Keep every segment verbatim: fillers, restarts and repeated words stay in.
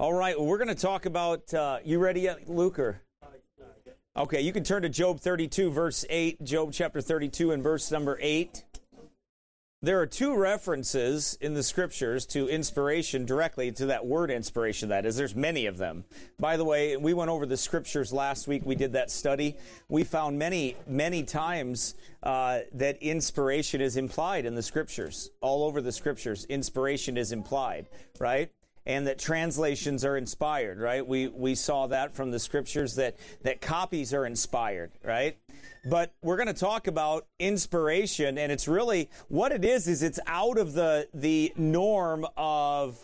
All right, well, we're going to talk about, uh, you ready yet, Luke? Or? Okay, you can turn to Job thirty-two, verse eight, Job chapter thirty-two and verse number eight. There are two references in the Scriptures to inspiration, directly to that word inspiration, that is. There's many of them. By the way, we went over the Scriptures last week. We did that study. We found many, many times uh, that inspiration is implied in the Scriptures. All over the Scriptures, inspiration is implied, right? And that translations are inspired, right? We we saw that from the Scriptures, that, that copies are inspired, right? But we're going to talk about inspiration, and it's really, what it is, is it's out of the the norm of,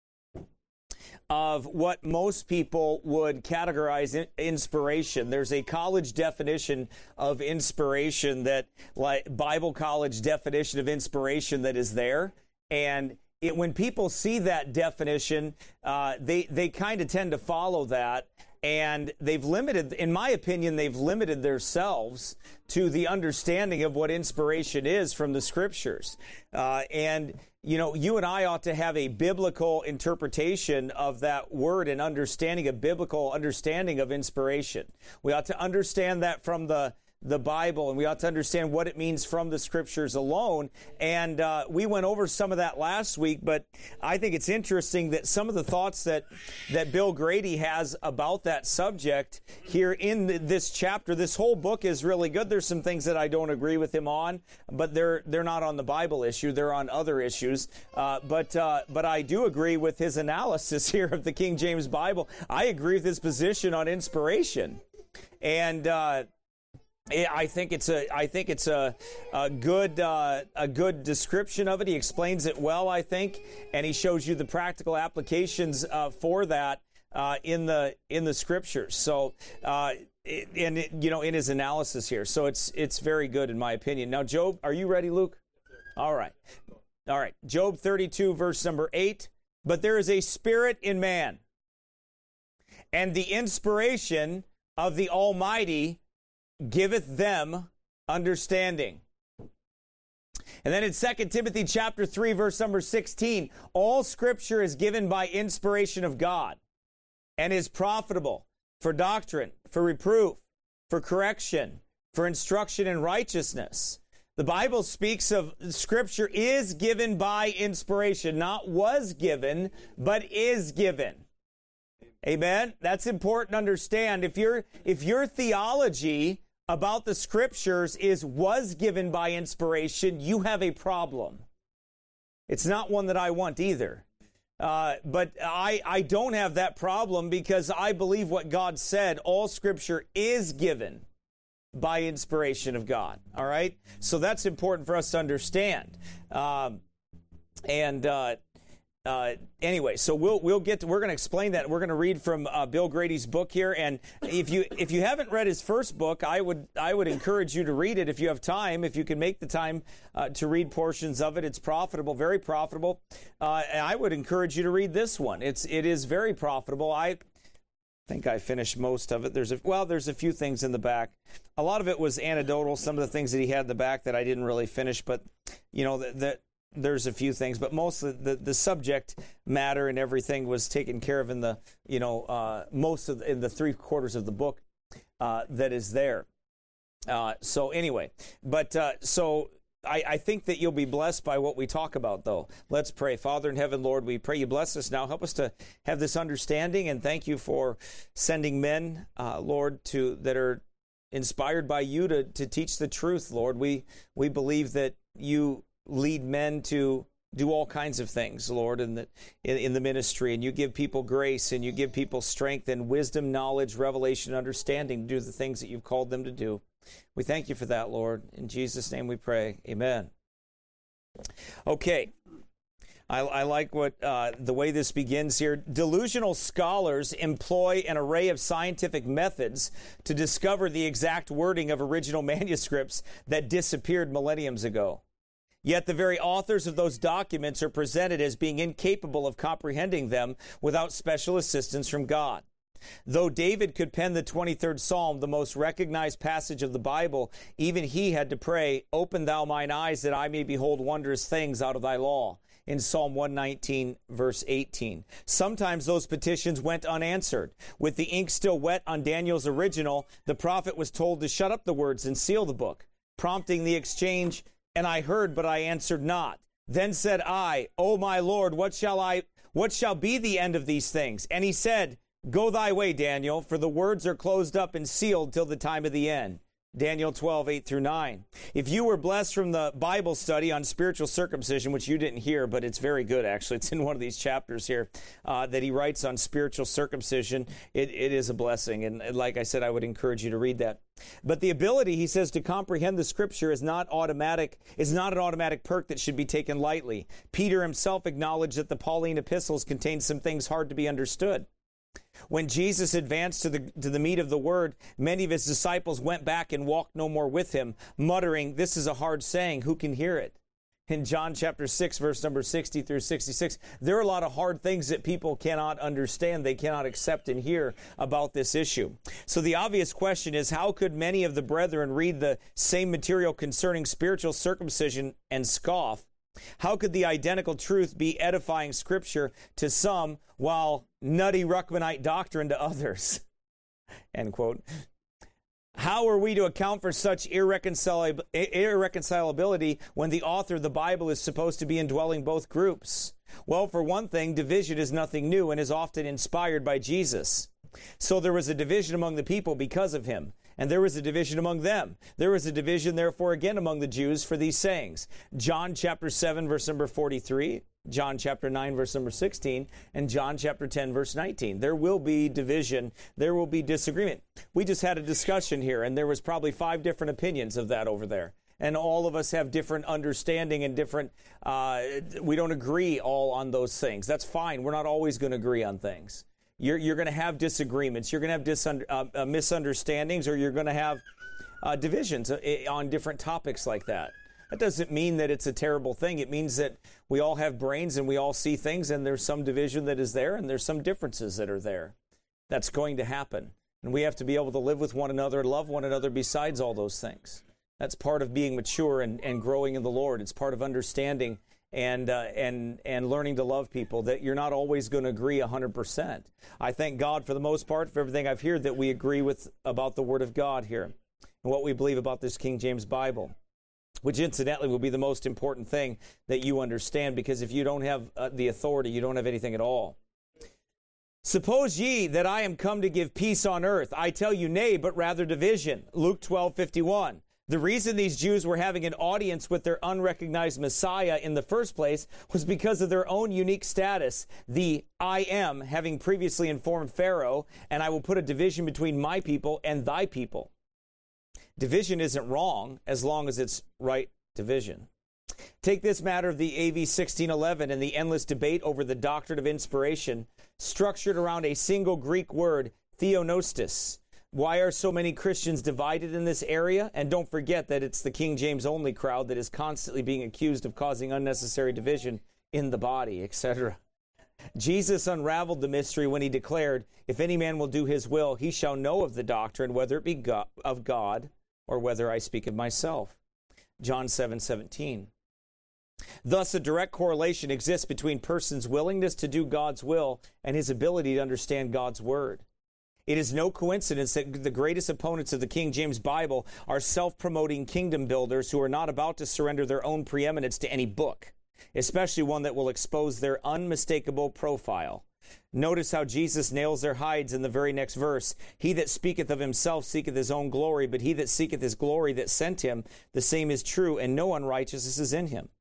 of what most people would categorize in, inspiration. There's a college definition of inspiration, that, like Bible college definition of inspiration, that is there, and It, when people see that definition, uh, they they kind of tend to follow that, and they've limited, in my opinion, they've limited themselves to the understanding of what inspiration is from the Scriptures. Uh, and, you know, you and I ought to have a biblical interpretation of that word and understanding, a biblical understanding of inspiration. We ought to understand that from the the Bible, and we ought to understand what it means from the Scriptures alone. And uh, we went over some of that last week, but I think it's interesting that some of the thoughts that, that Bill Grady has about that subject here in the, this chapter, this whole book is really good. There's some things that I don't agree with him on, but they're they're not on the Bible issue. They're on other issues. Uh, but uh, but I do agree with his analysis here of the King James Bible. I agree with his position on inspiration. And uh I think it's a. I think it's a, a good uh, a good description of it. He explains it well, I think, and he shows you the practical applications uh, for that uh, in the in the Scriptures. So, uh, it, and it, you know, in his analysis here, so it's it's very good in my opinion. Now, Job, are you ready, Luke? All right, all right. Job thirty-two, verse number eight. But there is a spirit in man, and the inspiration of the Almighty giveth them understanding. And then in Second Timothy chapter three, verse number sixteen, all Scripture is given by inspiration of God and is profitable for doctrine, for reproof, for correction, for instruction in righteousness. The Bible speaks of Scripture is given by inspiration, not was given, but is given. Amen? That's important to understand. If your if your theology about the Scriptures is was given by inspiration, you have a problem. It's not one that I want either. Uh, but I, I don't have that problem because I believe what God said. All Scripture is given by inspiration of God. All right? So that's important for us to understand. Um, and uh, uh, anyway, so we'll we'll get to, we're going to explain that. We're going to read from uh, Bill Grady's book here. And if you if you haven't read his first book, I would I would encourage you to read it if you have time. If you can make the time uh, to read portions of it, it's profitable, very profitable. Uh, and I would encourage you to read this one. It's it is very profitable. I think I finished most of it. There's a well, there's a few things in the back. A lot of it was anecdotal. Some of the things that he had in the back that I didn't really finish, but you know that. that There's a few things, but most of the, the subject matter and everything was taken care of in the, you know, uh, most of the, in the three quarters of the book uh, that is there. Uh, so anyway, but uh, so I, I think that you'll be blessed by what we talk about, though. Let's pray. Father in heaven, Lord, we pray you bless us now. Help us to have this understanding, and thank you for sending men, uh, Lord, to that are inspired by you to to teach the truth, Lord. We we believe that you lead men to do all kinds of things, Lord, in the in, in the ministry, and you give people grace, and you give people strength and wisdom, knowledge, revelation, understanding to do the things that you've called them to do. We thank you for that, Lord. In Jesus' name we pray. Amen. Okay. I, I like what uh, the way this begins here. Delusional scholars employ an array of scientific methods to discover the exact wording of original manuscripts that disappeared millenniums ago. Yet the very authors of those documents are presented as being incapable of comprehending them without special assistance from God. Though David could pen the twenty-third Psalm, the most recognized passage of the Bible, even he had to pray, "Open thou mine eyes that I may behold wondrous things out of thy law." in Psalm one nineteen, verse eighteen. Sometimes those petitions went unanswered. With the ink still wet on Daniel's original, the prophet was told to shut up the words and seal the book, prompting the exchange, "And I heard, but I answered not. Then said I, O my Lord, what shall I, what shall be the end of these things? And he said, Go thy way, Daniel, for the words are closed up and sealed till the time of the end." Daniel twelve, eight through nine. If you were blessed from the Bible study on spiritual circumcision, which you didn't hear, but it's very good, actually. It's in one of these chapters here uh, that he writes on spiritual circumcision. It, it is a blessing. And like I said, I would encourage you to read that. But the ability, he says, to comprehend the Scripture is not automatic, is not an automatic perk that should be taken lightly. Peter himself acknowledged that the Pauline epistles contain some things hard to be understood. When Jesus advanced to the to the meat of the word, many of his disciples went back and walked no more with him, muttering, "This is a hard saying, who can hear it?" In John chapter six, verse number sixty through sixty-six, there are a lot of hard things that people cannot understand, they cannot accept and hear about this issue. So the obvious question is, how could many of the brethren read the same material concerning spiritual circumcision and scoff? How could the identical truth be edifying Scripture to some while nutty Ruckmanite doctrine to others? End quote. How are we to account for such irreconcilab- irreconcilability when the author of the Bible is supposed to be indwelling both groups? Well, for one thing, division is nothing new and is often inspired by Jesus. So there was a division among the people because of him. And there was a division among them. There was a division, therefore, again among the Jews for these sayings. John chapter seven, verse number forty-three, John chapter nine, verse number sixteen, and John chapter ten, verse nineteen. There will be division. There will be disagreement. We just had a discussion here, and there was probably five different opinions of that over there. And all of us have different understanding and different, uh, we don't agree all on those things. That's fine. We're not always going to agree on things. You're, you're going to have disagreements. You're going to have disunder, uh, uh, misunderstandings, or you're going to have uh, divisions uh, on different topics like that. That doesn't mean that it's a terrible thing. It means that we all have brains and we all see things, and there's some division that is there, and there's some differences that are there. That's going to happen. And we have to be able to live with one another, love one another besides all those things. That's part of being mature and, and growing in the Lord. It's part of understanding and uh, and and learning to love people, that you're not always going to agree one hundred percent. I thank God for the most part for everything I've heard that we agree with about the Word of God here and what we believe about this King James Bible, which incidentally will be the most important thing that you understand, because if you don't have uh, the authority, you don't have anything at all. Suppose ye that I am come to give peace on earth. I tell you nay, but rather division. Luke twelve fifty-one. The reason these Jews were having an audience with their unrecognized Messiah in the first place was because of their own unique status. The I am, having previously informed Pharaoh, and I will put a division between my people and thy people. Division isn't wrong as long as it's right division. Take this matter of the A V sixteen eleven and the endless debate over the doctrine of inspiration, structured around a single Greek word, theonostis. Why are so many Christians divided in this area? And don't forget that it's the King James only crowd that is constantly being accused of causing unnecessary division in the body, et cetera. Jesus unraveled the mystery when he declared, if any man will do his will, he shall know of the doctrine, whether it be God, of God or whether I speak of myself. John seven seventeen. Thus, a direct correlation exists between person's willingness to do God's will and his ability to understand God's word. It is no coincidence that the greatest opponents of the King James Bible are self-promoting kingdom builders who are not about to surrender their own preeminence to any book, especially one that will expose their unmistakable profile. Notice how Jesus nails their hides in the very next verse. He that speaketh of himself seeketh his own glory, but he that seeketh his glory that sent him, the same is true, and no unrighteousness is in him.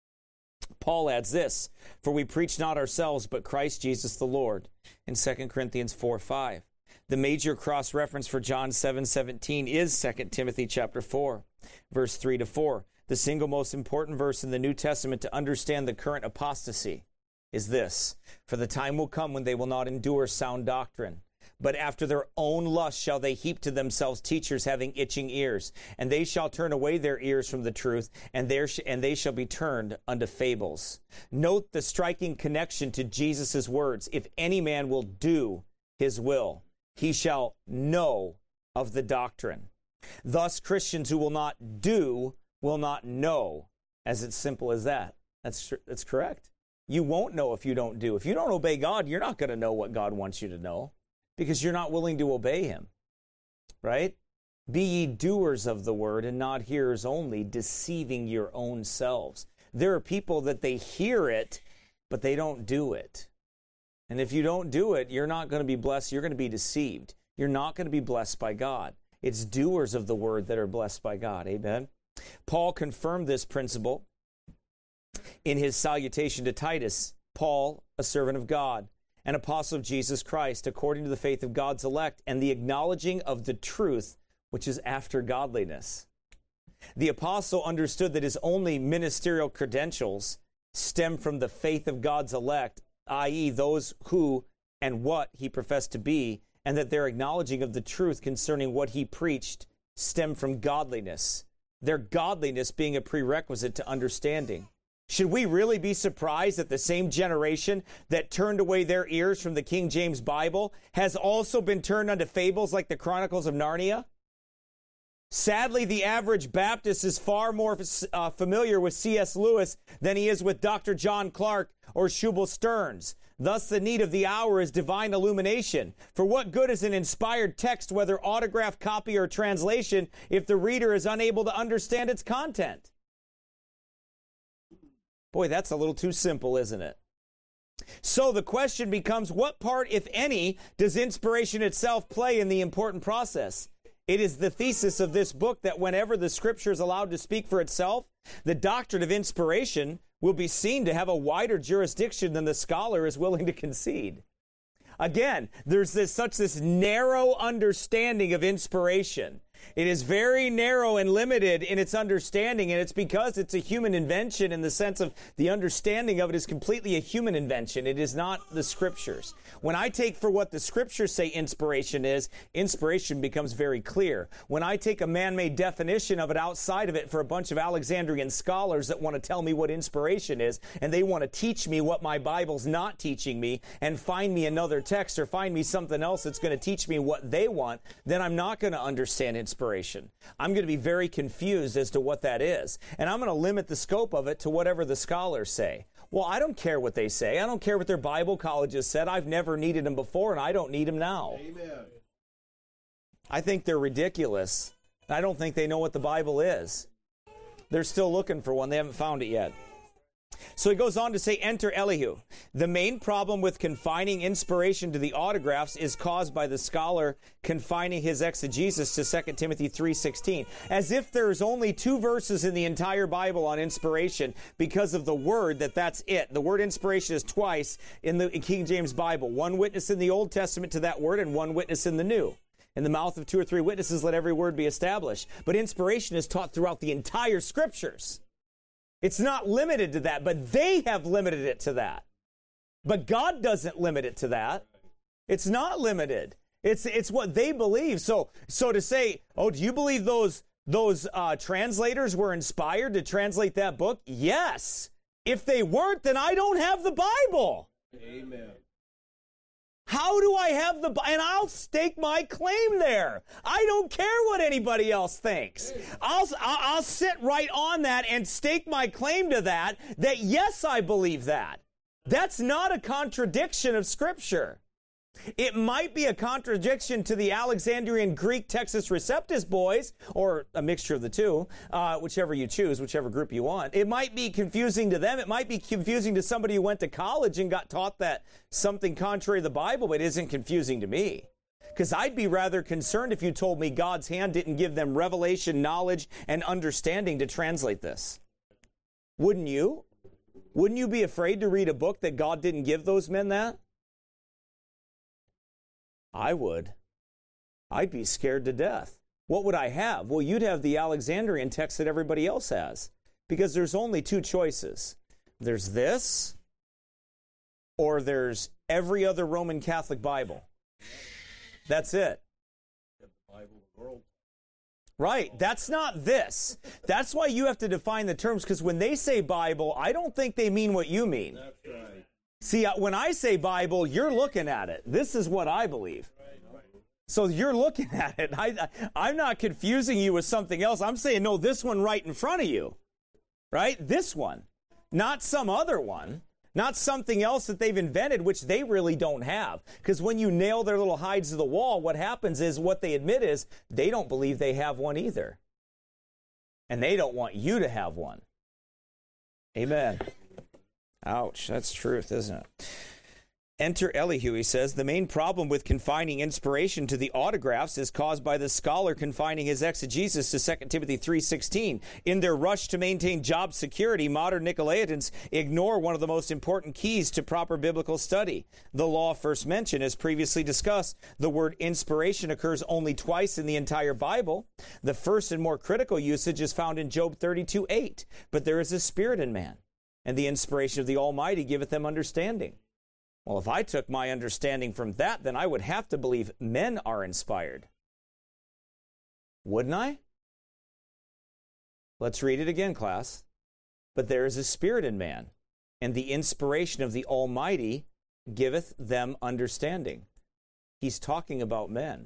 Paul adds this, for we preach not ourselves, but Christ Jesus the Lord, in Second Corinthians four five. The major cross-reference for John seven seventeen is Second Timothy chapter four, verse three to four. The single most important verse in the New Testament to understand the current apostasy is this, for the time will come when they will not endure sound doctrine, but after their own lust shall they heap to themselves teachers having itching ears, and they shall turn away their ears from the truth, and, there sh- and they shall be turned unto fables. Note the striking connection to Jesus' words, if any man will do his will, he shall know of the doctrine. Thus, Christians who will not do will not know, as it's simple as that. That's that's correct. You won't know if you don't do. If you don't obey God, you're not going to know what God wants you to know because you're not willing to obey him, right? Be ye doers of the word and not hearers only, deceiving your own selves. There are people that they hear it, but they don't do it. And if you don't do it, you're not going to be blessed. You're going to be deceived. You're not going to be blessed by God. It's doers of the word that are blessed by God. Amen. Paul confirmed this principle in his salutation to Titus. Paul, a servant of God, an apostle of Jesus Christ, according to the faith of God's elect, and the acknowledging of the truth, which is after godliness. The apostle understood that his only ministerial credentials stem from the faith of God's elect, that is those who and what he professed to be, and that their acknowledging of the truth concerning what he preached stem from godliness, their godliness being a prerequisite to understanding. Should we really be surprised that the same generation that turned away their ears from the King James Bible has also been turned unto fables like the Chronicles of Narnia? Sadly, the average Baptist is far more uh, familiar with C S Lewis than he is with Doctor John Clark or Shubal Stearns. Thus, the need of the hour is divine illumination. For what good is an inspired text, whether autograph, copy, or translation, if the reader is unable to understand its content? Boy, that's a little too simple, isn't it? So the question becomes, what part, if any, does inspiration itself play in the important process? It is the thesis of this book that whenever the Scripture is allowed to speak for itself, the doctrine of inspiration will be seen to have a wider jurisdiction than the scholar is willing to concede. Again, there's this such this narrow understanding of inspiration. It is very narrow and limited in its understanding, and it's because it's a human invention in the sense of the understanding of it is completely a human invention. It is not the Scriptures. When I take for what the Scriptures say inspiration is, inspiration becomes very clear. When I take a man-made definition of it outside of it for a bunch of Alexandrian scholars that want to tell me what inspiration is, and they want to teach me what my Bible's not teaching me, and find me another text or find me something else that's going to teach me what they want, then I'm not going to understand inspiration. Inspiration. I'm going to be very confused as to what that is. And I'm going to limit the scope of it to whatever the scholars say. Well, I don't care what they say. I don't care what their Bible colleges said. I've never needed them before, and I don't need them now. Amen. I think they're ridiculous. I don't think they know what the Bible is. They're still looking for one. They haven't found it yet. So he goes on to say, enter Elihu. The main problem with confining inspiration to the autographs is caused by the scholar confining his exegesis to Second Timothy three sixteen, as if there's only two verses in the entire Bible on inspiration because of the word that that's it. The word inspiration is twice in the King James Bible. One witness in the Old Testament to that word and one witness in the New. In the mouth of two or three witnesses, let every word be established. But inspiration is taught throughout the entire Scriptures. It's not limited to that, but they have limited it to that. But God doesn't limit it to that. It's not limited. It's it's what they believe. So so to say, oh, do you believe those those uh, translators were inspired to translate that book? Yes. If they weren't, then I don't have the Bible. Amen. How do I have the Bible? And I'll stake my claim there. I don't care what anybody else thinks. I'll, I'll sit right on that and stake my claim to that, that yes, I believe that. That's not a contradiction of Scripture. It might be a contradiction to the Alexandrian Greek Textus Receptus boys, or a mixture of the two, uh, whichever you choose, whichever group you want. It might be confusing to them. It might be confusing to somebody who went to college and got taught that something contrary to the Bible, but it isn't confusing to me. Because I'd be rather concerned if you told me God's hand didn't give them revelation, knowledge, and understanding to translate this. Wouldn't you? Wouldn't you be afraid to read a book that God didn't give those men that? I would. I'd be scared to death. What would I have? Well, you'd have the Alexandrian text that everybody else has. Because there's only two choices. There's this, or there's every other Roman Catholic Bible. That's it. Right. That's not this. That's why you have to define the terms, because when they say Bible, I don't think they mean what you mean. That's right. See, when I say Bible, you're looking at it. This is what I believe. So you're looking at it. I, I'm not confusing you with something else. I'm saying, no, this one right in front of you. Right? This one. Not some other one. not something else that they've invented, which they really don't have. Because when you nail their little hides to the wall, what happens is what they admit is they don't believe they have one either. And they don't want you to have one. Amen. Ouch, that's truth, isn't it? Enter Elihu, he says. The main problem with confining inspiration to the autographs is caused by the scholar confining his exegesis to Second Timothy three sixteen. In their rush to maintain job security, modern Nicolaitans ignore one of the most important keys to proper biblical study. The law first mentioned, as previously discussed, the word inspiration occurs only twice in the entire Bible. The first and more critical usage is found in Job thirty-two eight. But there is a spirit in man, and the inspiration of the Almighty giveth them understanding. Well, if I took my understanding from that, then I would have to believe men are inspired. Wouldn't I? Let's read it again, class. But there is a spirit in man, and the inspiration of the Almighty giveth them understanding. He's talking about men.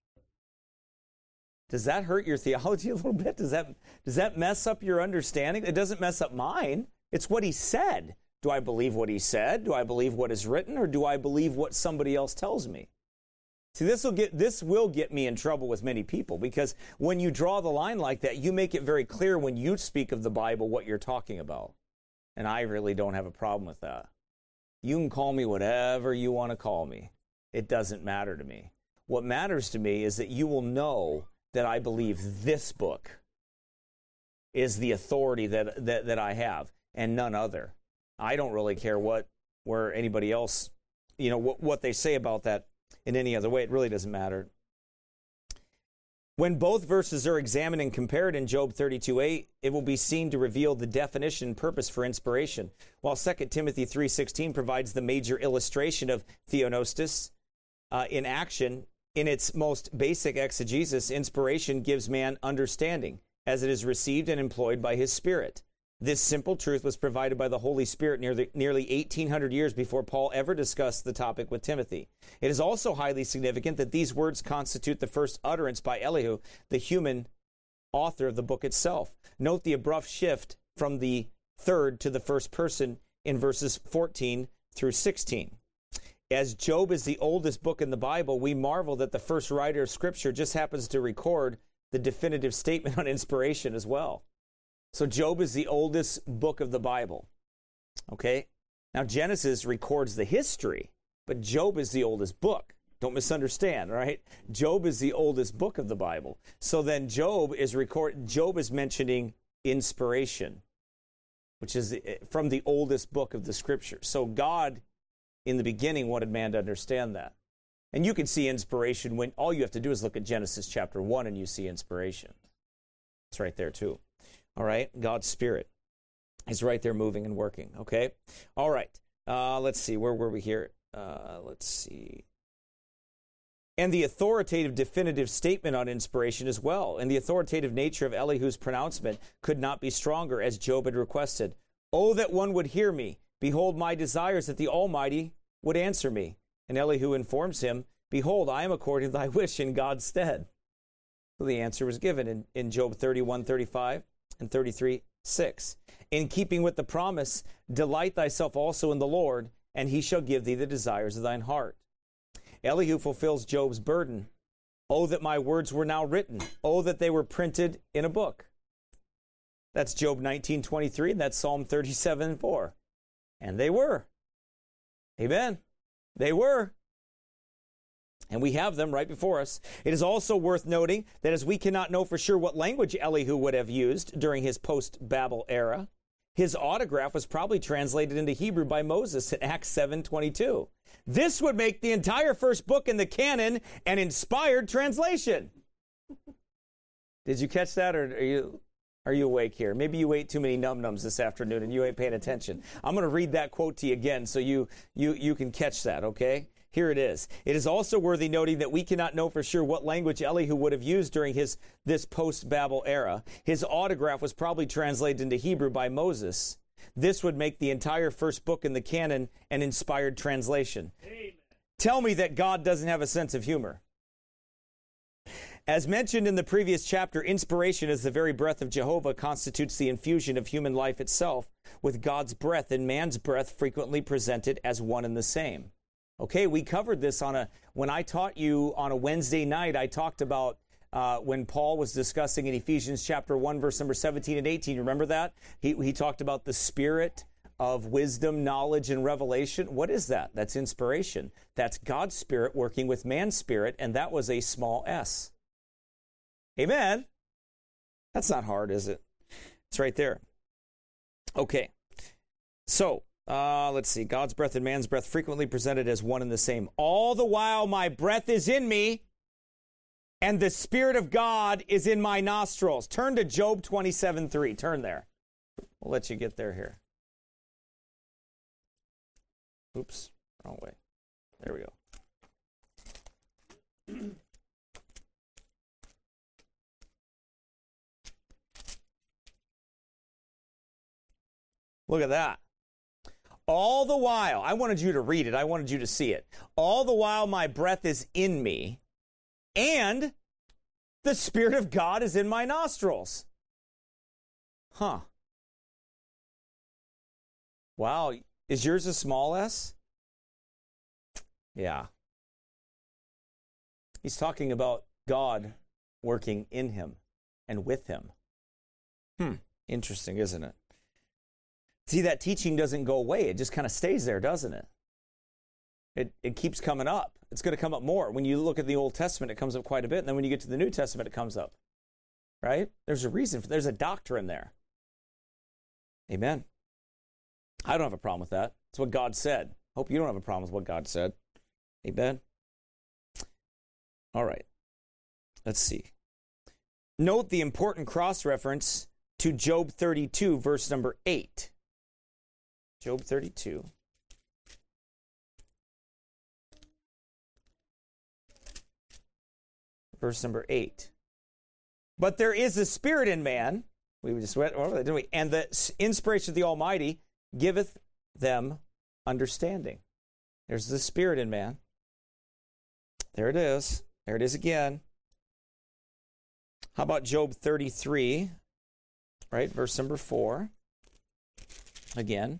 Does that hurt your theology a little bit? Does that, does that mess up your understanding? It doesn't mess up mine. It's what he said. Do I believe what he said? Do I believe what is written? Or do I believe what somebody else tells me? See, this will get this will get me in trouble with many people, because when you draw the line like that, you make it very clear when you speak of the Bible what you're talking about. And I really don't have a problem with that. You can call me whatever you want to call me. It doesn't matter to me. What matters to me is that you will know that I believe this book is the authority that that, that I have, and none other. I don't really care what, where anybody else, you know, what, what they say about that in any other way. It really doesn't matter. When both verses are examined and compared in Job thirty-two eight, it will be seen to reveal the definition and purpose for inspiration, while Second Timothy three sixteen provides the major illustration of theonostis uh, in action. In its most basic exegesis, inspiration gives man understanding, as it is received and employed by his Spirit. This simple truth was provided by the Holy Spirit nearly, nearly eighteen hundred years before Paul ever discussed the topic with Timothy. It is also highly significant that these words constitute the first utterance by Elihu, the human author of the book itself. Note the abrupt shift from the third to the first person in verses fourteen through sixteen. As Job is the oldest book in the Bible, we marvel that the first writer of Scripture just happens to record the definitive statement on inspiration as well. So Job is the oldest book of the Bible. Okay? Now Genesis records the history, but Job is the oldest book. Don't misunderstand, right? Job is the oldest book of the Bible. So then Job is record Job is mentioning inspiration, which is from the oldest book of the Scripture. So God in the beginning wanted man to understand that. And you can see inspiration when all you have to do is look at Genesis chapter one and you see inspiration. It's right there too. All right, God's Spirit is right there moving and working, okay? All right, uh, let's see, where were we here? Uh, let's see. And the authoritative definitive statement on inspiration as well. And the authoritative nature of Elihu's pronouncement could not be stronger, as Job had requested. Oh, that one would hear me. Behold, my desires that the Almighty would answer me. And Elihu informs him, behold, I am according to thy wish in God's stead. So the answer was given in, in Job thirty-one thirty-five. And thirty-three six. In keeping with the promise, delight thyself also in the Lord, and he shall give thee the desires of thine heart. Elihu fulfills Job's burden. Oh, that my words were now written. Oh, that they were printed in a book. That's Job nineteen twenty-three, and that's Psalm thirty-seven four. And they were. Amen. They were. And we have them right before us. It is also worth noting that as we cannot know for sure what language Elihu would have used during his post-Babel era, his autograph was probably translated into Hebrew by Moses in Acts seven twenty-two. This would make the entire first book in the canon an inspired translation. Did you catch that, or are you, are you awake here? Maybe you ate too many num-nums this afternoon and you ain't paying attention. I'm going to read that quote to you again so you, you, you can catch that, okay? Here it is. It is also worthy noting that we cannot know for sure what language Elihu would have used during his this post-Babel era. His autograph was probably translated into Hebrew by Moses. This would make the entire first book in the canon an inspired translation. Amen. Tell me that God doesn't have a sense of humor. As mentioned in the previous chapter, inspiration as the very breath of Jehovah constitutes the infusion of human life itself, with God's breath and man's breath frequently presented as one and the same. Okay, we covered this on a, when I taught you on a Wednesday night, I talked about uh, when Paul was discussing in Ephesians chapter one, verse number seventeen and eighteen. Remember that? He, he talked about the spirit of wisdom, knowledge, and revelation. What is that? That's inspiration. That's God's spirit working with man's spirit, and that was a small s. Amen? That's not hard, is it? It's right there. Okay. So, uh, let's see. God's breath and man's breath frequently presented as one and the same. All the while my breath is in me, and the Spirit of God is in my nostrils. Turn to Job twenty-seven three. Turn there. We'll let you get there here. Oops, wrong way. There we go. Look at that. All the while, I wanted you to read it. I wanted you to see it. All the while my breath is in me, and the Spirit of God is in my nostrils. Huh. Wow. Is yours a small s? Yeah. He's talking about God working in him and with him. Hmm. Interesting, isn't it? See, that teaching doesn't go away. It just kind of stays there, doesn't it? It it keeps coming up. It's going to come up more. When you look at the Old Testament, it comes up quite a bit. And then when you get to the New Testament, it comes up. Right? There's a reason. For, there's a doctrine there. Amen. I don't have a problem with that. It's what God said. Hope you don't have a problem with what God said. Amen. All right. Let's see. Note the important cross-reference to Job thirty-two, verse number eight. Job thirty-two. Verse number eight. But there is a spirit in man. We just went over that, didn't we? And the inspiration of the Almighty giveth them understanding. There's the spirit in man. There it is. There it is again. How about Job thirty-three? Right, verse number four. Again.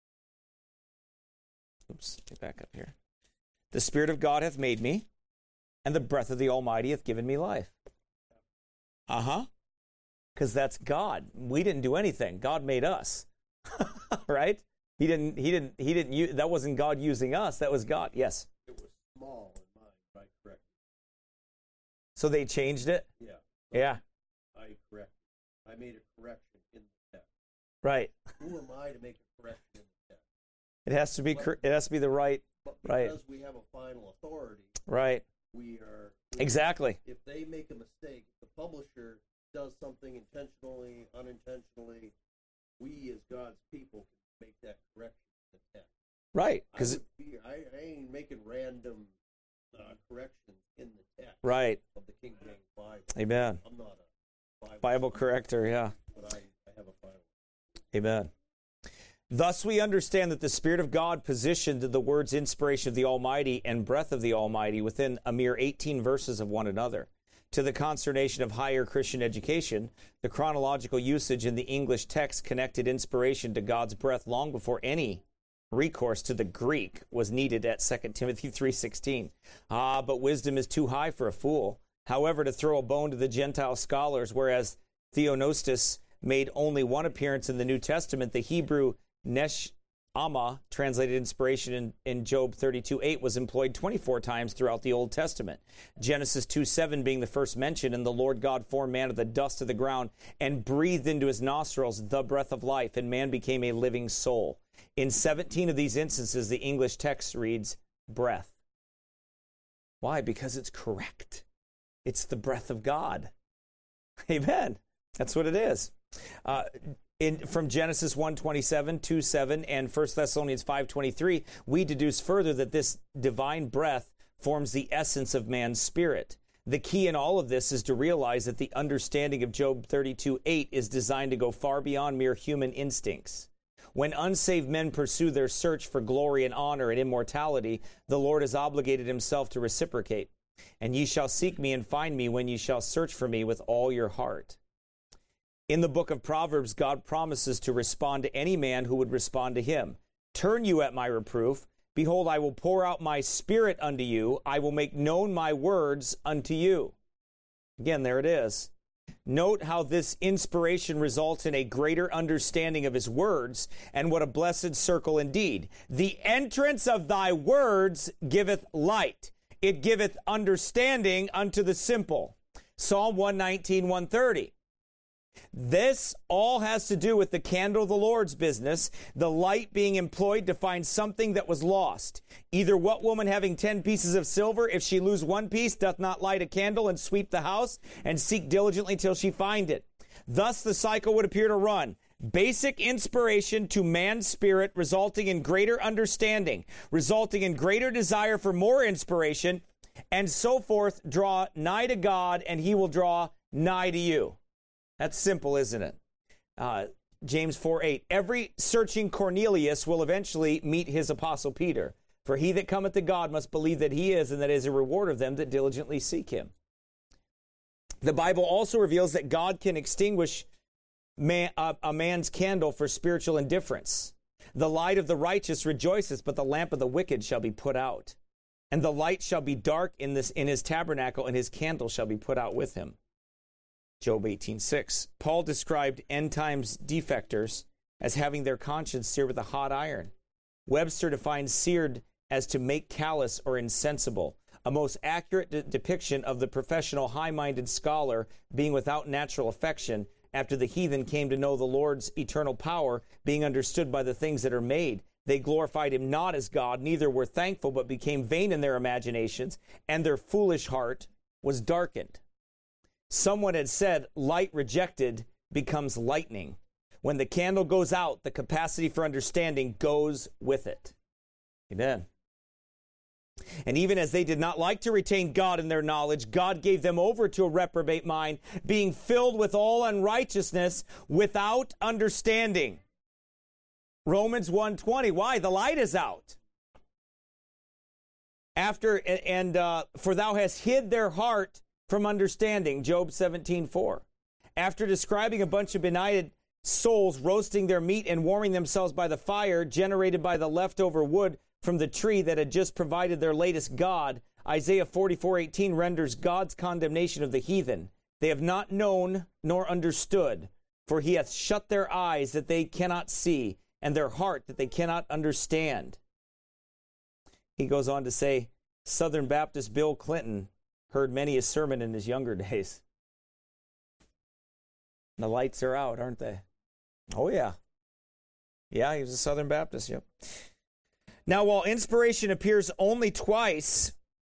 Oops, get back up here. The Spirit of God hath made me, and the breath of the Almighty hath given me life. Uh-huh. Because that's God. We didn't do anything. God made us. Right? He didn't, he didn't, he didn't use, that wasn't God using us. That was God. Yes. It was small in mine, I corrected. So they changed it? Yeah. Yeah. I corrected. I made a correction in the text. Right. Who am I to make a correction in the text? It has to be, But- it has to be the right, But Right. because we have a final authority, right. we are... Exactly. If they make a mistake, if the publisher does something intentionally, unintentionally, we as God's people can make that correction in the text. Right. I, Because would be, I, I ain't making random uh, corrections in the text right. of the King James Bible. Amen. I'm not a Bible, Bible corrector, yeah. but I, I have a final. Amen. Thus we understand that the Spirit of God positioned the words inspiration of the Almighty and breath of the Almighty within a mere eighteen verses of one another. To the consternation of higher Christian education, the chronological usage in the English text connected inspiration to God's breath long before any recourse to the Greek was needed at Second Timothy three sixteen. Ah, but wisdom is too high for a fool. However, to throw a bone to the Gentile scholars, whereas Theopnostus made only one appearance in the New Testament, the Hebrew Nesh Amma, translated inspiration in, in Job thirty-two eight, was employed twenty-four times throughout the Old Testament. Genesis two seven being the first mention, and the Lord God formed man of the dust of the ground and breathed into his nostrils the breath of life, and man became a living soul. In seventeen of these instances, the English text reads breath. Why? Because it's correct. It's the breath of God. Amen. That's what it is. Uh, In, from Genesis one twenty-seven, two seven, and First Thessalonians five twenty-three, we deduce further that this divine breath forms the essence of man's spirit. The key in all of this is to realize that the understanding of Job thirty-two eight is designed to go far beyond mere human instincts. When unsaved men pursue their search for glory and honor and immortality, the Lord has obligated himself to reciprocate. And ye shall seek me and find me when ye shall search for me with all your heart. In the book of Proverbs, God promises to respond to any man who would respond to him. Turn you at my reproof. Behold, I will pour out my spirit unto you. I will make known my words unto you. Again, there it is. Note how this inspiration results in a greater understanding of his words, and what a blessed circle indeed. The entrance of thy words giveth light. It giveth understanding unto the simple. Psalm one nineteen, one thirty. This all has to do with the candle of the Lord's business, the light being employed to find something that was lost. Either what woman having ten pieces of silver, if she lose one piece, doth not light a candle and sweep the house and seek diligently till she find it. Thus the cycle would appear to run. Basic inspiration to man's spirit, resulting in greater understanding, resulting in greater desire for more inspiration, and so forth. Draw nigh to God, and he will draw nigh to you. That's simple, isn't it? Uh, James four eight. Every searching Cornelius will eventually meet his apostle Peter. For he that cometh to God must believe that he is, and that is a reward of them that diligently seek him. The Bible also reveals that God can extinguish man, uh, a man's candle for spiritual indifference. The light of the righteous rejoiceth, but the lamp of the wicked shall be put out. And the light shall be dark in this in his tabernacle, and his candle shall be put out with him. Job eighteen six. Paul described end times defectors as having their conscience seared with a hot iron. Webster defines seared as to make callous or insensible, a most accurate de- depiction of the professional high-minded scholar being without natural affection after the heathen came to know the Lord's eternal power, being understood by the things that are made. They glorified him not as God, neither were thankful, but became vain in their imaginations, and their foolish heart was darkened. Someone had said, light rejected becomes lightning. When the candle goes out, the capacity for understanding goes with it. Amen. And even as they did not like to retain God in their knowledge, God gave them over to a reprobate mind, being filled with all unrighteousness without understanding. Romans one twenty. Why? The light is out. After, and uh, for thou hast hid their heart from understanding, Job seventeen four. After describing a bunch of benighted souls roasting their meat and warming themselves by the fire generated by the leftover wood from the tree that had just provided their latest god, Isaiah forty-four eighteen renders God's condemnation of the heathen. They have not known nor understood, for he hath shut their eyes that they cannot see, and their heart that they cannot understand. He goes on to say, Southern Baptist Bill Clinton heard many a sermon in his younger days. The lights are out, aren't they? Oh, yeah. Yeah, he was a Southern Baptist, yep. Now, while inspiration appears only twice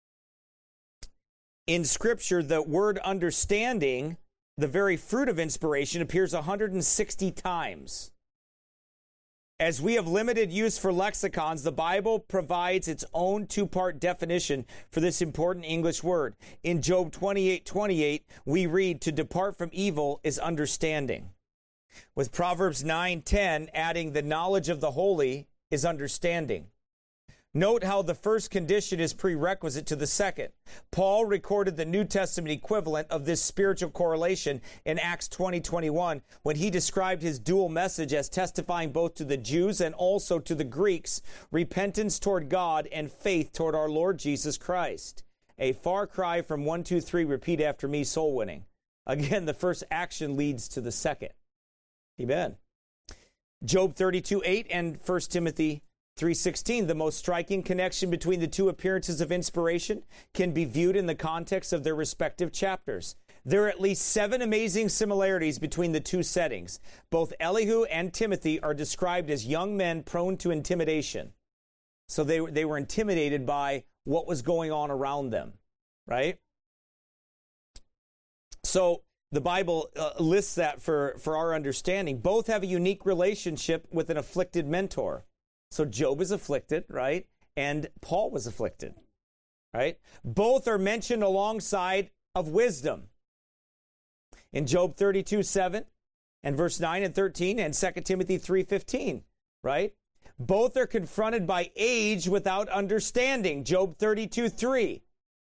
in Scripture, the word understanding, the very fruit of inspiration, appears one hundred sixty times. As we have limited use for lexicons, the Bible provides its own two-part definition for this important English word. In Job twenty-eight twenty-eight, we read, to depart from evil is understanding. With Proverbs nine ten adding the knowledge of the holy is understanding. Note how the first condition is prerequisite to the second. Paul recorded the New Testament equivalent of this spiritual correlation in Acts twenty twenty-one when he described his dual message as testifying both to the Jews and also to the Greeks, repentance toward God and faith toward our Lord Jesus Christ. A far cry from one, two, three, repeat after me, soul winning. Again, the first action leads to the second. Amen. Job thirty-two eight and First Timothy three sixteen, the most striking connection between the two appearances of inspiration can be viewed in the context of their respective chapters. There are at least seven amazing similarities between the two settings. Both Elihu and Timothy are described as young men prone to intimidation. So they, they were intimidated by what was going on around them, right? So the Bible uh, lists that for, for our understanding. Both have a unique relationship with an afflicted mentor. So Job is afflicted, right? And Paul was afflicted, right? Both are mentioned alongside of wisdom. In Job thirty-two seven and verse nine and thirteen and Second Timothy three fifteen, right? Both are confronted by age without understanding. Job thirty-two three.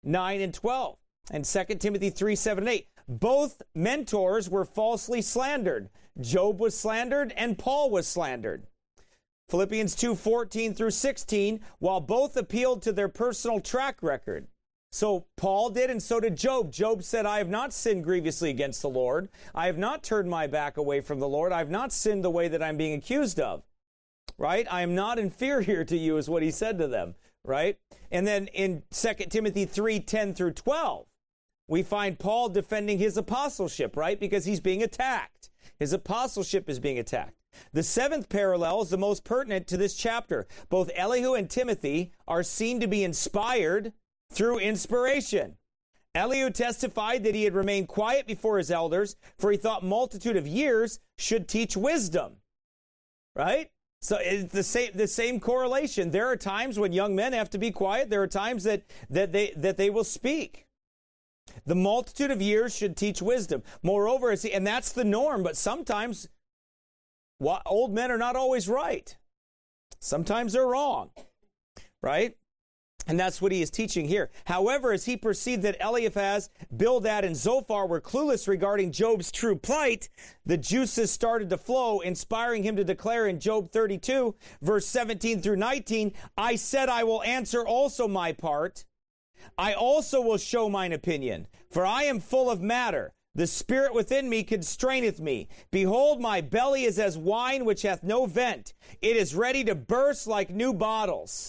nine and twelve. And Second Timothy three, seven and eight. Both mentors were falsely slandered. Job was slandered and Paul was slandered. Philippians two, fourteen through sixteen, while both appealed to their personal track record. So Paul did, and so did Job. Job said, I have not sinned grievously against the Lord. I have not turned my back away from the Lord. I have not sinned the way that I'm being accused of. Right? I am not inferior to you, is what he said to them. Right? And then in Second Timothy three, ten through twelve, we find Paul defending his apostleship, right? Because he's being attacked. His apostleship is being attacked. The seventh parallel is the most pertinent to this chapter. Both Elihu and Timothy are seen to be inspired through inspiration. Elihu testified that he had remained quiet before his elders, for he thought multitude of years should teach wisdom. Right? So it's the same, the same correlation. There are times when young men have to be quiet. There are times that, that, they, that they will speak. The multitude of years should teach wisdom. Moreover, and that's the norm, but sometimes old men are not always right. Sometimes they're wrong. Right? And that's what he is teaching here. However, as he perceived that Eliphaz, Bildad, and Zophar were clueless regarding Job's true plight, the juices started to flow, inspiring him to declare in Job thirty-two, verse seventeen through nineteen, I said I will answer also my part. I also will show mine opinion, for I am full of matter. The spirit within me constraineth me. Behold, my belly is as wine which hath no vent. It is ready to burst like new bottles.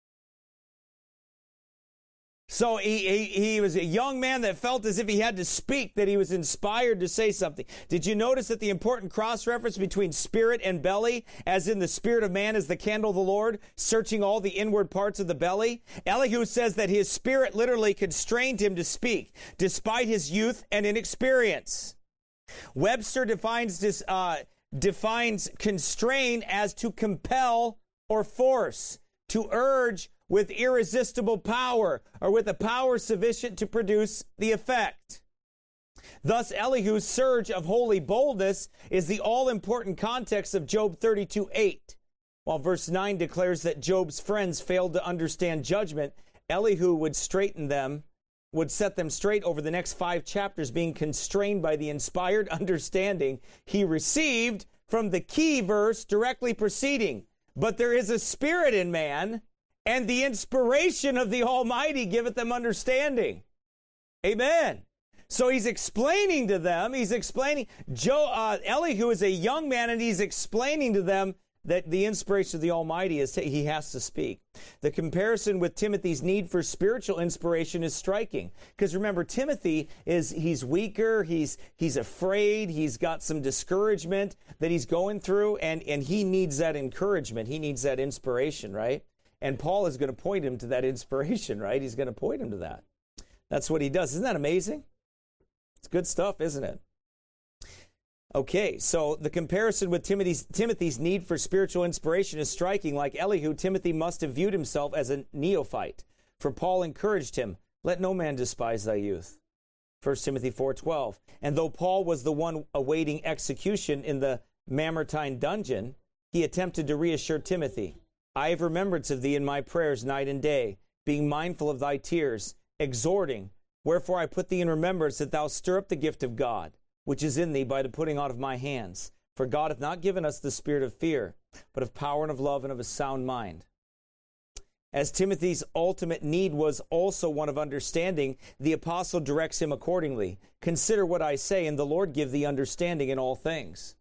So he, he, he was a young man that felt as if he had to speak, that he was inspired to say something. Did you notice that the important cross-reference between spirit and belly, as in the spirit of man is the candle of the Lord, searching all the inward parts of the belly? Elihu says that his spirit literally constrained him to speak, despite his youth and inexperience. Webster defines this, uh, defines constrain as to compel or force, to urge with irresistible power, or with a power sufficient to produce the effect. Thus, Elihu's surge of holy boldness is the all-important context of Job thirty-two eight. While verse nine declares that Job's friends failed to understand judgment, Elihu would straighten them, would set them straight over the next five chapters, being constrained by the inspired understanding he received from the key verse directly preceding. But there is a spirit in man, and the inspiration of the Almighty giveth them understanding. Amen. So he's explaining to them, he's explaining, Joe, uh, Elihu is a young man, and he's explaining to them that the inspiration of the Almighty is, he has to speak. The comparison with Timothy's need for spiritual inspiration is striking. Because remember, Timothy is, he's weaker, he's, he's afraid, he's got some discouragement that he's going through, and, and he needs that encouragement. He needs that inspiration, right? And Paul is going to point him to that inspiration, right? He's going to point him to that. That's what he does. Isn't that amazing? It's good stuff, isn't it? Okay, so the comparison with Timothy's, Timothy's need for spiritual inspiration is striking. Like Elihu, Timothy must have viewed himself as a neophyte. For Paul encouraged him, let no man despise thy youth. First Timothy four twelve. And though Paul was the one awaiting execution in the Mamertine dungeon, he attempted to reassure Timothy. I have remembrance of thee in my prayers night and day, being mindful of thy tears, exhorting. Wherefore I put thee in remembrance that thou stir up the gift of God, which is in thee by the putting out of my hands. For God hath not given us the spirit of fear, but of power and of love and of a sound mind. As Timothy's ultimate need was also one of understanding, the apostle directs him accordingly. Consider what I say, and the Lord give thee understanding in all things.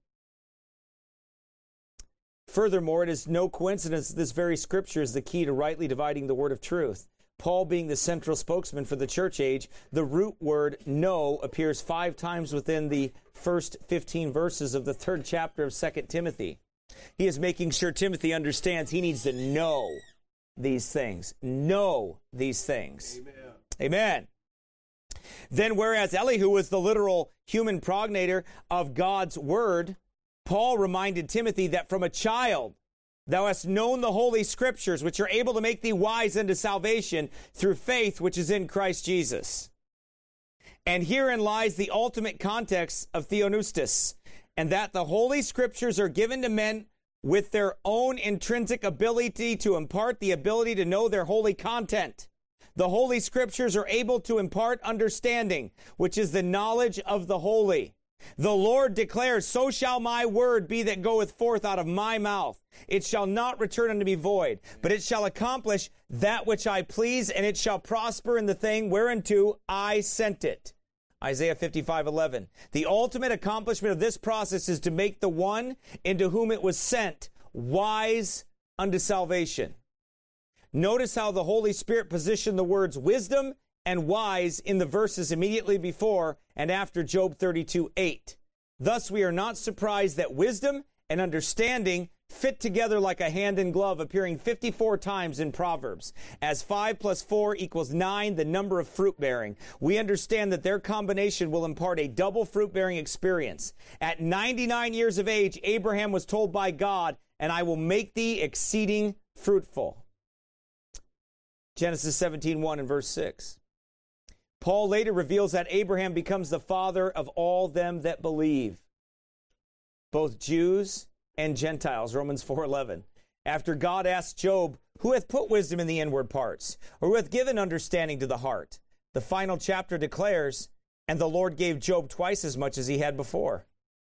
Furthermore, it is no coincidence that this very scripture is the key to rightly dividing the word of truth. Paul being the central spokesman for the church age, the root word know appears five times within the first fifteen verses of the third chapter of Second Timothy. He is making sure Timothy understands he needs to know these things. Know these things. Amen. Amen. Then whereas Elihu was the literal human progenitor of God's word, Paul reminded Timothy that from a child thou hast known the holy scriptures, which are able to make thee wise unto salvation through faith which is in Christ Jesus. And herein lies the ultimate context of theopneustos, and that the holy scriptures are given to men with their own intrinsic ability to impart the ability to know their holy content. The Holy Scriptures are able to impart understanding, which is the knowledge of the holy. The Lord declares, so shall my word be that goeth forth out of my mouth. It shall not return unto me void, but it shall accomplish that which I please, and it shall prosper in the thing whereunto I sent it. Isaiah fifty-five eleven. The ultimate accomplishment of this process is to make the one into whom it was sent wise unto salvation. Notice how the Holy Spirit positioned the words wisdom and wise in the verses immediately before and after Job thirty-two eight. Thus we are not surprised that wisdom and understanding fit together like a hand in glove, appearing fifty-four times in Proverbs. As five plus four equals nine, the number of fruit bearing, we understand that their combination will impart a double fruit bearing experience. At ninety-nine years of age, Abraham was told by God, and I will make thee exceeding fruitful. Genesis seventeen one and verse six. Paul later reveals that Abraham becomes the father of all them that believe, both Jews and Gentiles, Romans four eleven. After God asked Job, who hath put wisdom in the inward parts, or who hath given understanding to the heart? The final chapter declares, and the Lord gave Job twice as much as he had before.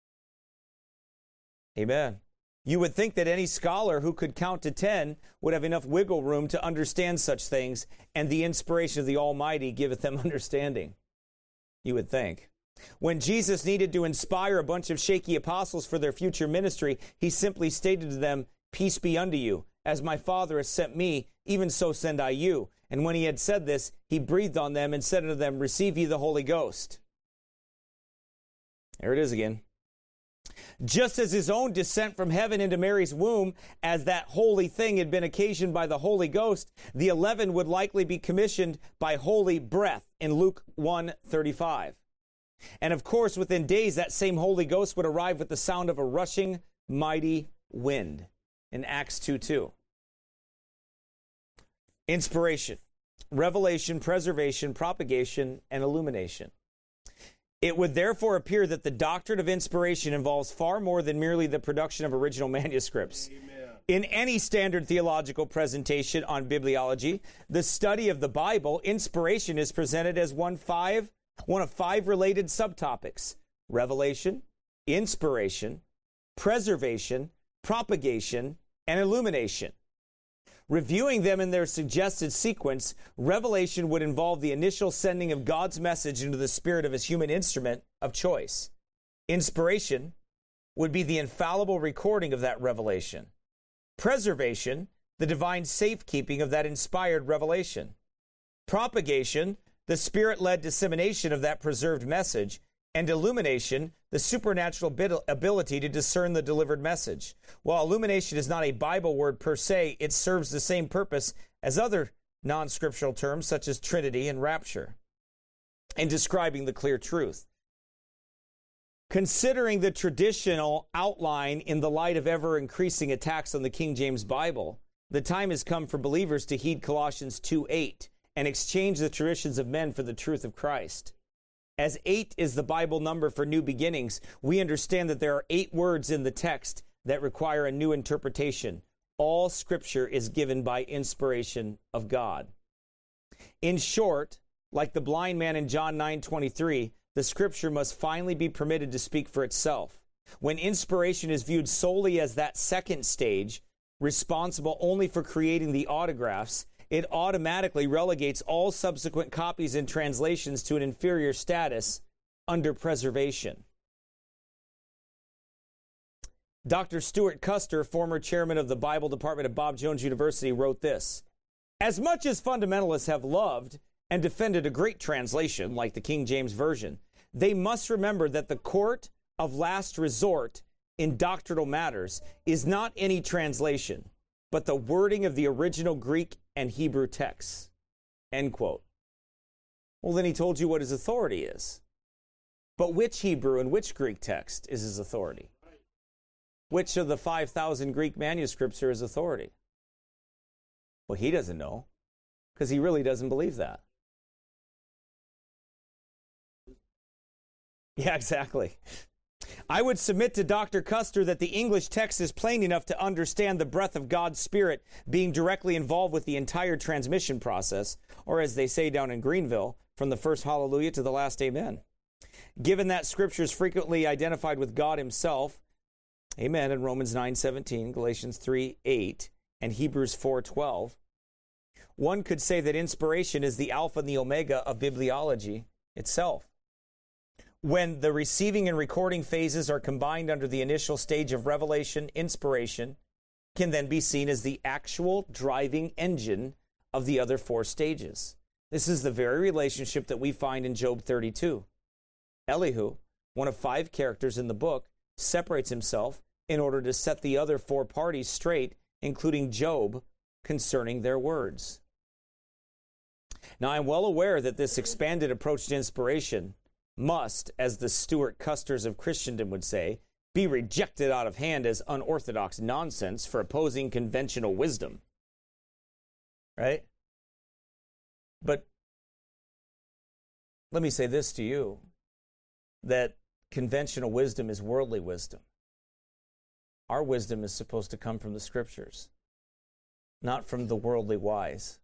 Amen. You would think that any scholar who could count to ten would have enough wiggle room to understand such things, and the inspiration of the Almighty giveth them understanding. You would think. When Jesus needed to inspire a bunch of shaky apostles for their future ministry, he simply stated to them, peace be unto you. As my Father has sent me, even so send I you. And when he had said this, he breathed on them and said unto them, receive ye the Holy Ghost. There it is again. Just as his own descent from heaven into Mary's womb, as that holy thing had been occasioned by the Holy Ghost, the eleven would likely be commissioned by holy breath in Luke one thirty-five. And of course, within days, that same Holy Ghost would arrive with the sound of a rushing, mighty wind in Acts two two. Inspiration, revelation, preservation, propagation, and illumination. It would therefore appear that the doctrine of inspiration involves far more than merely the production of original manuscripts. Amen. In any standard theological presentation on bibliology, the study of the Bible, inspiration is presented as one five One of five related subtopics: revelation, inspiration, preservation, propagation, and illumination. Reviewing them in their suggested sequence, revelation would involve the initial sending of God's message into the spirit of his human instrument of choice. Inspiration would be the infallible recording of that revelation. Preservation, the divine safekeeping of that inspired revelation. Propagation, the Spirit-led dissemination of that preserved message, and illumination, the supernatural ability to discern the delivered message. While illumination is not a Bible word per se, it serves the same purpose as other non-scriptural terms such as Trinity and rapture in describing the clear truth. Considering the traditional outline in the light of ever-increasing attacks on the King James Bible, the time has come for believers to heed Colossians two eight. And exchange the traditions of men for the truth of Christ. As eight is the Bible number for new beginnings, we understand that there are eight words in the text that require a new interpretation. All Scripture is given by inspiration of God. In short, like the blind man in John nine twenty-three, the Scripture must finally be permitted to speak for itself. When inspiration is viewed solely as that second stage, responsible only for creating the autographs, it automatically relegates all subsequent copies and translations to an inferior status under preservation. Doctor Stuart Custer, former chairman of the Bible department at Bob Jones University, wrote this: as much as fundamentalists have loved and defended a great translation like the King James Version, they must remember that the court of last resort in doctrinal matters is not any translation, but the wording of the original Greek and Hebrew texts. End quote. Well, then he told you what his authority is. But which Hebrew and which Greek text is his authority? Which of the five thousand Greek manuscripts are his authority? Well, he doesn't know, because he really doesn't believe that. Yeah, exactly. I would submit to Doctor Custer that the English text is plain enough to understand the breath of God's Spirit being directly involved with the entire transmission process, or as they say down in Greenville, from the first hallelujah to the last amen. Given that Scripture is frequently identified with God himself, amen, in Romans nine seventeen, Galatians three eight, and Hebrews four twelve, one could say that inspiration is the alpha and the omega of bibliology itself. When the receiving and recording phases are combined under the initial stage of revelation, inspiration can then be seen as the actual driving engine of the other four stages. This is the very relationship that we find in Job thirty-two. Elihu, one of five characters in the book, separates himself in order to set the other four parties straight, including Job, concerning their words. Now, I'm well aware that this expanded approach to inspiration must, as the Stuart Custers of Christendom would say, be rejected out of hand as unorthodox nonsense for opposing conventional wisdom. Right? But let me say this to you, that conventional wisdom is worldly wisdom. Our wisdom is supposed to come from the Scriptures, not from the worldly wise.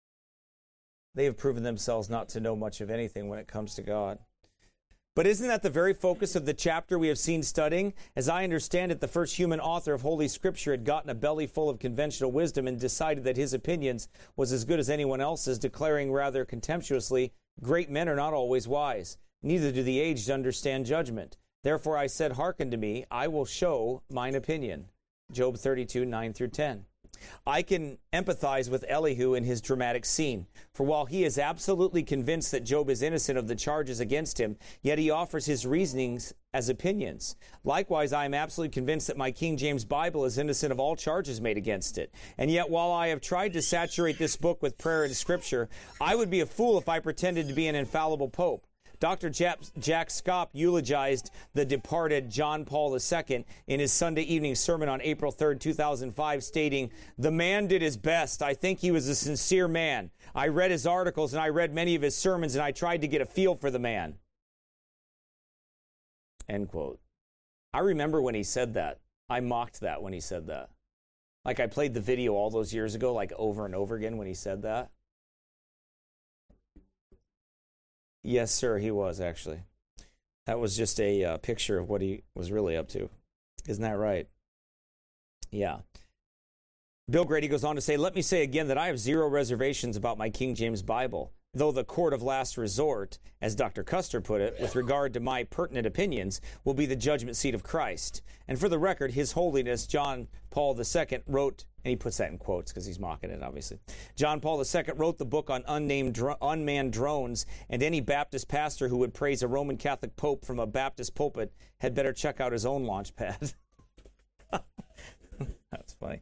They have proven themselves not to know much of anything when it comes to God. But isn't that the very focus of the chapter we have seen studying? As I understand it, the first human author of Holy Scripture had gotten a belly full of conventional wisdom and decided that his opinions was as good as anyone else's, declaring rather contemptuously, "Great men are not always wise, neither do the aged understand judgment. Therefore I said, hearken to me, I will show mine opinion." Job thirty-two, nine through ten. I can empathize with Elihu in his dramatic scene, for while he is absolutely convinced that Job is innocent of the charges against him, yet he offers his reasonings as opinions. Likewise, I am absolutely convinced that my King James Bible is innocent of all charges made against it. And yet, while I have tried to saturate this book with prayer and Scripture, I would be a fool if I pretended to be an infallible pope. Doctor Jack Scopp eulogized the departed John Paul the Second in his Sunday evening sermon on April third, two thousand five, stating, "The man did his best. I think he was a sincere man. I read his articles and I read many of his sermons and I tried to get a feel for the man." End quote. I remember when he said that. I mocked that when he said that. Like I played the video all those years ago, like over and over again when he said that. Yes, sir, he was, actually. That was just a uh, picture of what he was really up to. Isn't that right? Yeah. Bill Grady goes on to say, "Let me say again that I have zero reservations about my King James Bible, though the court of last resort, as Doctor Custer put it, with regard to my pertinent opinions, will be the judgment seat of Christ. And for the record, His Holiness John Paul the Second wrote," and he puts that in quotes because he's mocking it, obviously. "John Paul the Second wrote the book on unnamed, dr- unmanned drones, and any Baptist pastor who would praise a Roman Catholic pope from a Baptist pulpit had better check out his own launch pad." That's funny.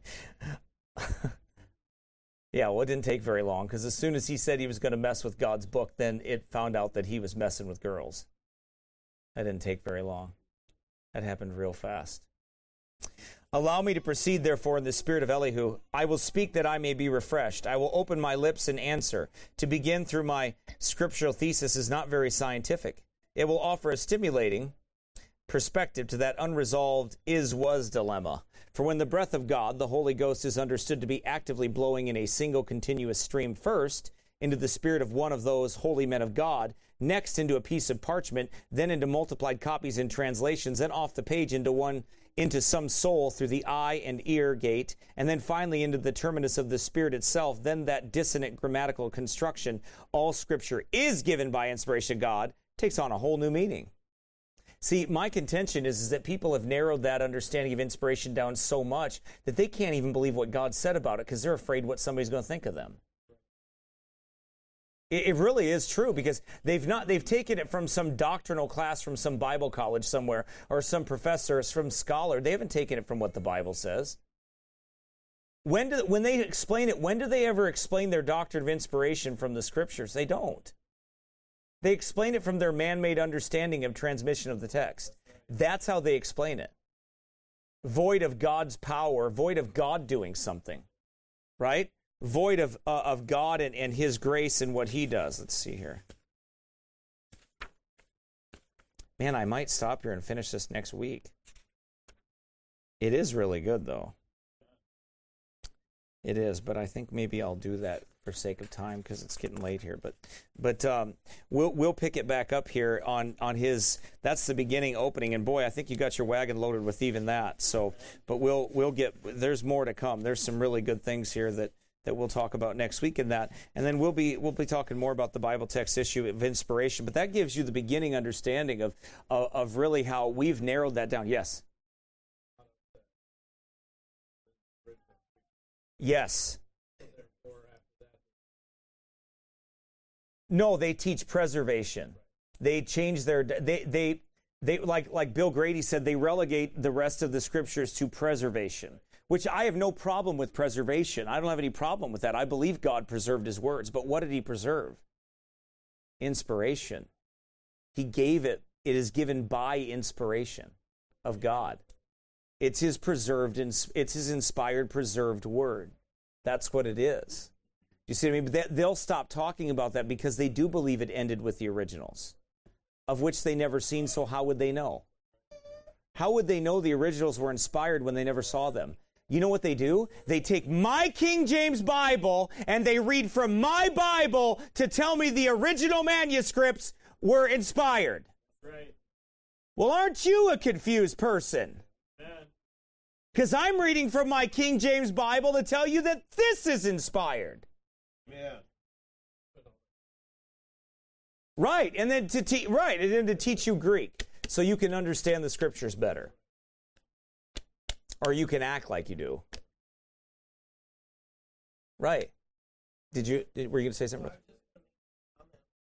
Yeah, well, it didn't take very long, because as soon as he said he was going to mess with God's book, then it found out that he was messing with girls. That didn't take very long. That happened real fast. "Allow me to proceed, therefore, in the spirit of Elihu. I will speak that I may be refreshed. I will open my lips and answer. To begin through my scriptural thesis is not very scientific. It will offer a stimulating perspective to that unresolved is-was dilemma. For when the breath of God, the Holy Ghost, is understood to be actively blowing in a single continuous stream, first into the spirit of one of those holy men of God, next into a piece of parchment, then into multiplied copies and translations, then off the page into one into some soul through the eye and ear gate, and then finally into the terminus of the Spirit itself, then that dissonant grammatical construction, all Scripture is given by inspiration of God, takes on a whole new meaning." See, my contention is, is that people have narrowed that understanding of inspiration down so much that they can't even believe what God said about it because they're afraid what somebody's going to think of them. It, it really is true, because they've not they've taken it from some doctrinal class from some Bible college somewhere, or some professor, from scholar. They haven't taken it from what the Bible says. When do, when they explain it, when do they ever explain their doctrine of inspiration from the Scriptures? They don't. They explain it from their man-made understanding of transmission of the text. That's how they explain it. Void of God's power, void of God doing something, right? Void of uh, of God and, and His grace and what He does. Let's see here. Man, I might stop here and finish this next week. It is really good, though. It is, but I think maybe I'll do that for sake of time because it's getting late here. But but um, we'll we'll pick it back up here on on his. That's the beginning opening, and boy, I think you got your wagon loaded with even that. So, but we'll we'll get. There's more to come. There's some really good things here that. that we'll talk about next week in that. And then we'll be we'll be talking more about the Bible text issue of inspiration. But that gives you the beginning understanding of of, of really how we've narrowed that down. Yes. Yes. No, they teach preservation. They change their they they they like like Bill Grady said, they relegate the rest of the scriptures to preservation. Which I have no problem with preservation. I don't have any problem with that. I believe God preserved his words. But what did he preserve? Inspiration. He gave it. It is given by inspiration of God. It's his preserved, it's his inspired, preserved word. That's what it is. You see what I mean? But they'll stop talking about that because they do believe it ended with the originals, of which they never seen, so how would they know? How would they know the originals were inspired when they never saw them? You know what they do? They take my King James Bible and they read from my Bible to tell me the original manuscripts were inspired. Right. Well, aren't you a confused person? Because I'm reading from my King James Bible to tell you that this is inspired. Yeah. Right, and then to te- right, and then to teach you Greek so you can understand the scriptures better. Or you can act like you do. Right. Did you, did, were you going to say something?